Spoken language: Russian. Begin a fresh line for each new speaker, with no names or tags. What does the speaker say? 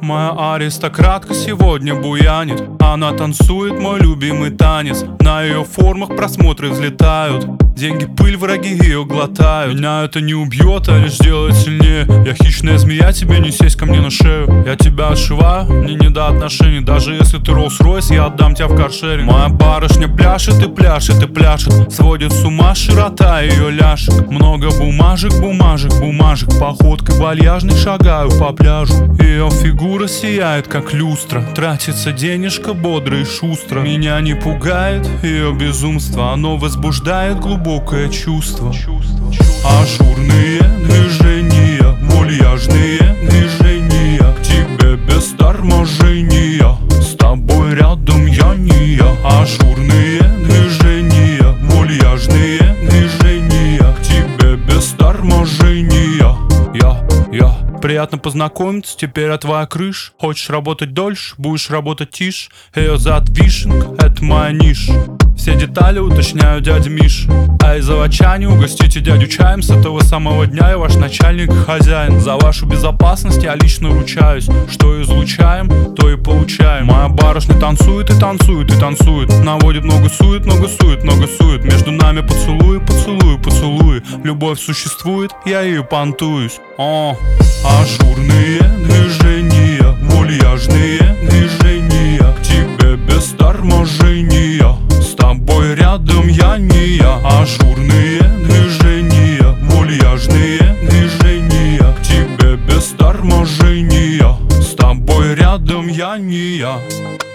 Моя аристократка сегодня буянит. Она танцует мой любимый танец. На ее формах просмотры взлетают. Деньги, пыль, враги ее глотают. Меня это не убьет, а лишь сделает сильнее. Я хищная змея, тебе не сесть ко мне на шею. Я тебя отшиваю, мне не до отношений. Даже если ты Rolls-Royce, я отдам тебя в каршеринг. Моя барышня пляшет и пляшет и пляшет. Сводит с ума широта ее ляшек. Много бумажек, бумажек, бумажек. Походкой вальяжной шагаю по пляжу. Ее фигура сияет, как люстра. Тратится денежка бодро и шустро. Меня не пугает ее безумство. Оно возбуждает глубокое чувство. Ажурные движения, вальяжные движения. К тебе без торможения. С тобой рядом я не я. Ажурные движения, вальяжные движения. К тебе без торможения. Я. Приятно познакомиться, теперь я твоя крыша. Хочешь работать дольше, будешь работать тише. Ее зад вишенка, это моя ниша. Все детали уточняю дядя Миш. А из Авачани угостите дядю чаем. С этого самого дня я ваш начальник и хозяин. За вашу безопасность я лично ручаюсь. Что излучаем, то и получаем. Моя барышня танцует и танцует и танцует. Наводит много сует, много сует, много сует. Между нами поцелуи, поцелуи, поцелуи. Любовь существует, я ею понтуюсь. Ажурные движения, вальяжные движения. К тебе без торможения. С тобой рядом я не я. Ажурные движения, вальяжные движения. К тебе без торможения. С тобой рядом я не я.